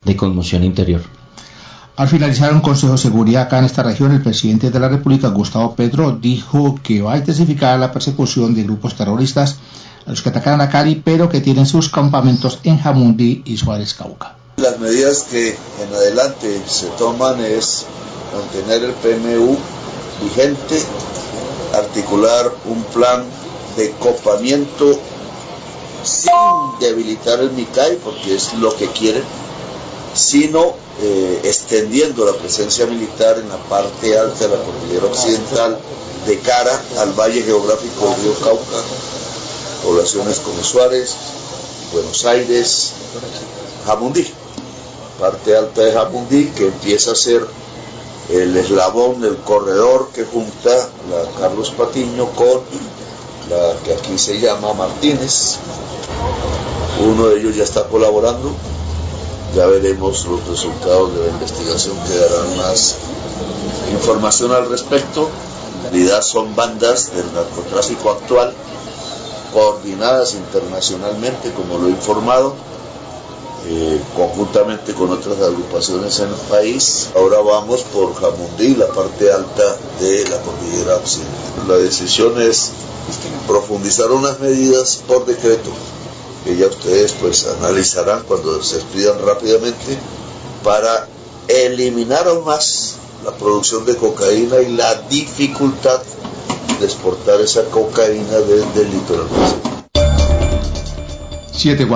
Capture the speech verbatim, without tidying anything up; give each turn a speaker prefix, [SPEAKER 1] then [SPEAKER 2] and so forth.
[SPEAKER 1] de conmoción interior.
[SPEAKER 2] Al finalizar un Consejo de Seguridad acá en esta región, el presidente de la República, Gustavo Petro, dijo que va a intensificar la persecución de grupos terroristas a los que atacaron a Cali, pero que tienen sus campamentos en Jamundí y Suárez, Cauca.
[SPEAKER 3] Las medidas que en adelante se toman es mantener el P M U vigente, articular un plan de copamiento sin debilitar el MICAI, porque es lo que quieren, sino eh, extendiendo la presencia militar en la parte alta de la cordillera occidental de cara al valle geográfico del río Cauca, poblaciones como Suárez, Buenos Aires, Jamundí, parte alta de Jamundí, que empieza a ser el eslabón del corredor que junta la Carlos Patiño con la que aquí se llama Martínez. Uno de ellos ya está colaborando, ya veremos los resultados de la investigación que darán más información al respecto. En realidad son bandas del narcotráfico actual, coordinadas internacionalmente, como lo he informado, eh, conjuntamente con otras agrupaciones en el país. Ahora vamos por Jamundí, la parte alta de la cordillera occidental. La decisión es profundizar unas medidas por decreto, que ya ustedes pues analizarán cuando se expidan rápidamente, para eliminar aún más la producción de cocaína y la dificultad de exportar esa cocaína desde el litoral.
[SPEAKER 2] Siete